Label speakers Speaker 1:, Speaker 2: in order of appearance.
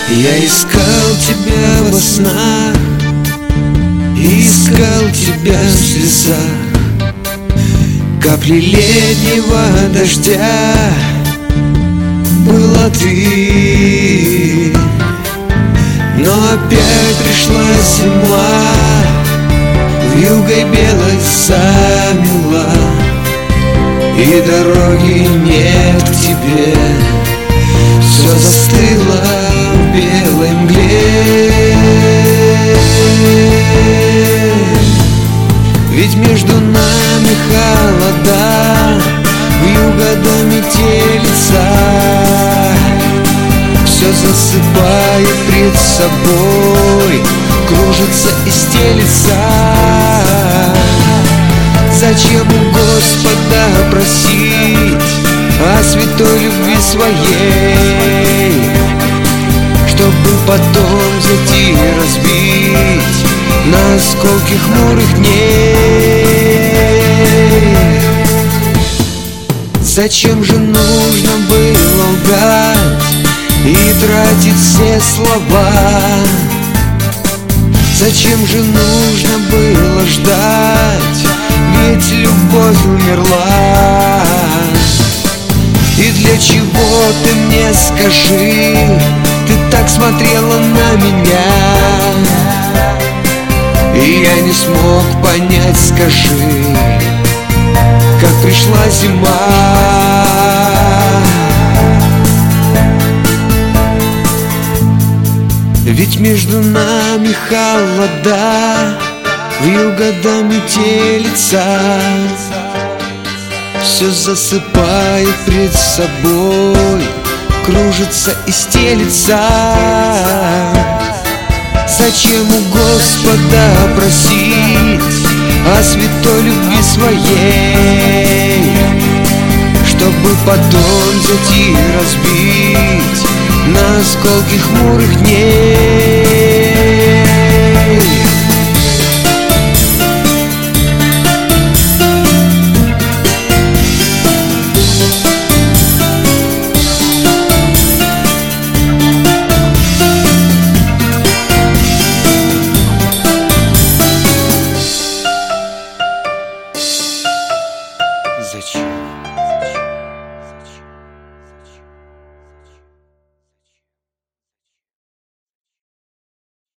Speaker 1: Я искал тебя во снах, искал тебя в слезах, капли летнего дождя была ты. Но опять пришла зима, вьюгой белой замела, и дороги нет к тебе. Все застыло в белой мгле. Ведь между нами холода, вьюга до метелица, все засыпает пред собой, кружится и стелится. Зачем у Господа просить о святой любви своей, чтобы потом взять и разбить на осколки хмурых дней? Зачем же нужно было лгать и тратить все слова? Зачем же нужно было ждать, ведь любовь умерла? И для чего ты мне скажи, ты так смотрела на меня, и я не смог понять, скажи, как пришла зима. Ведь между нами холода, вьюга до метелица, все засыпает пред собой, кружится и стелится. Зачем у Господа просить о святой любви своей, чтобы потом взять и разбить на осколки хмурых дней?